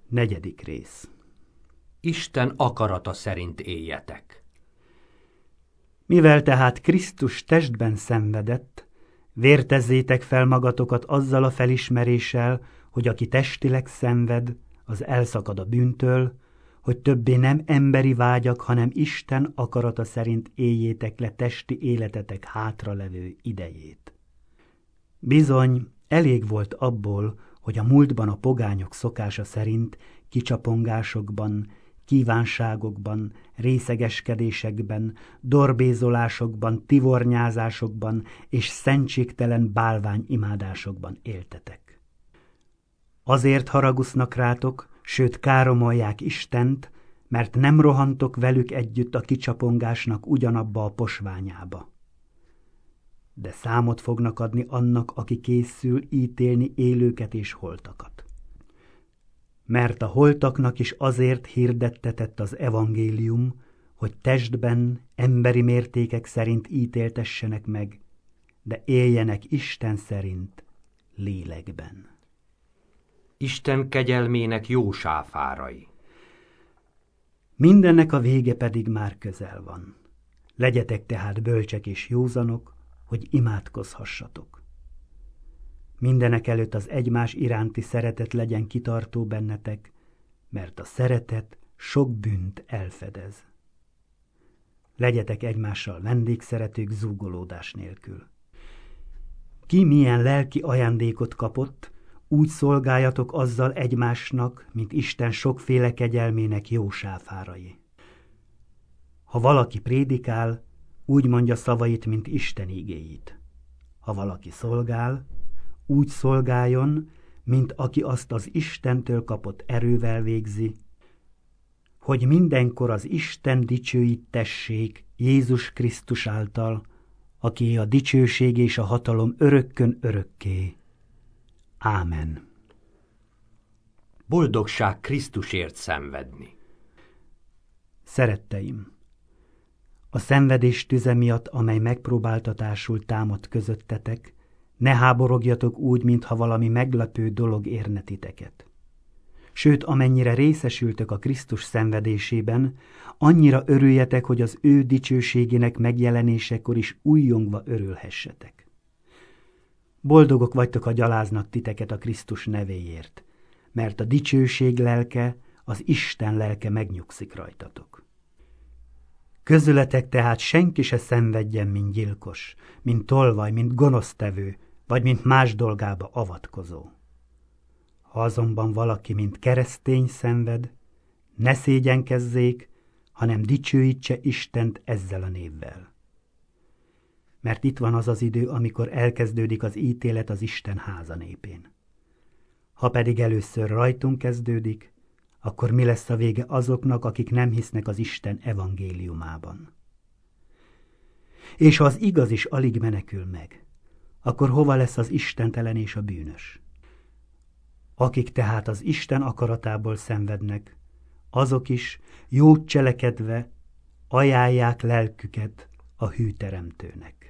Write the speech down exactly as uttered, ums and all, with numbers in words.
Negyedik rész. Isten akarata szerint éljetek. Mivel tehát Krisztus testben szenvedett, vértezzétek fel magatokat azzal a felismeréssel, hogy aki testileg szenved, az elszakad a bűntől, hogy többé nem emberi vágyak, hanem Isten akarata szerint éljétek le testi életetek hátralevő idejét. Bizony, elég volt abból, hogy a múltban a pogányok szokása szerint kicsapongásokban, kívánságokban, részegeskedésekben, dorbézolásokban, tivornyázásokban és szentségtelen bálványimádásokban éltetek. Azért haragusznak rátok, sőt káromolják Istent, mert nem rohantok velük együtt a kicsapongásnak ugyanabba a posványába. De számot fognak adni annak, aki készül ítélni élőket és holtakat. Mert a holtaknak is azért hirdettetett az evangélium, hogy testben, emberi mértékek szerint ítéltessenek meg, de éljenek Isten szerint, lélekben. Isten kegyelmének jó sáfárai. Mindennek a vége pedig már közel van. Legyetek tehát bölcsek és józanok, hogy imádkozhassatok. Mindenek előtt az egymás iránti szeretet legyen kitartó bennetek, mert a szeretet sok bűnt elfedez. Legyetek egymással vendégszeretők zúgolódás nélkül. Ki milyen lelki ajándékot kapott, úgy szolgáljatok azzal egymásnak, mint Isten sokféle kegyelmének jó sáfárai. Ha valaki prédikál, úgy mondja szavait, mint Isten igéit. Ha valaki szolgál, úgy szolgáljon, mint aki azt az Istentől kapott erővel végzi, hogy mindenkor az Isten dicsőítessék Jézus Krisztus által, aki a dicsőség és a hatalom örökkön örökké. Ámen. Boldogság Krisztusért szenvedni. Szeretteim! A szenvedés tüze miatt, amely megpróbáltatásul támad közöttetek, ne háborogjatok úgy, mintha valami meglepő dolog érne titeket. Sőt, amennyire részesültök a Krisztus szenvedésében, annyira örüljetek, hogy az ő dicsőségének megjelenésekor is újjongva örülhessetek. Boldogok vagytok, ha gyaláznak titeket a Krisztus nevéért, mert a dicsőség lelke, az Isten lelke megnyugszik rajtatok. Közületek tehát senki se szenvedjen, mint gyilkos, mint tolvaj, mint gonosztevő, vagy mint más dolgába avatkozó. Ha azonban valaki, mint keresztény szenved, ne szégyenkezzék, hanem dicsőítse Istent ezzel a névvel. Mert itt van az az idő, amikor elkezdődik az ítélet az Isten háza népén. Ha pedig először rajtunk kezdődik, akkor mi lesz a vége azoknak, akik nem hisznek az Isten evangéliumában? És ha az igaz is alig menekül meg, akkor hova lesz az istentelen és a bűnös? Akik tehát az Isten akaratából szenvednek, azok is jót cselekedve ajánlják lelküket a hű teremtőnek.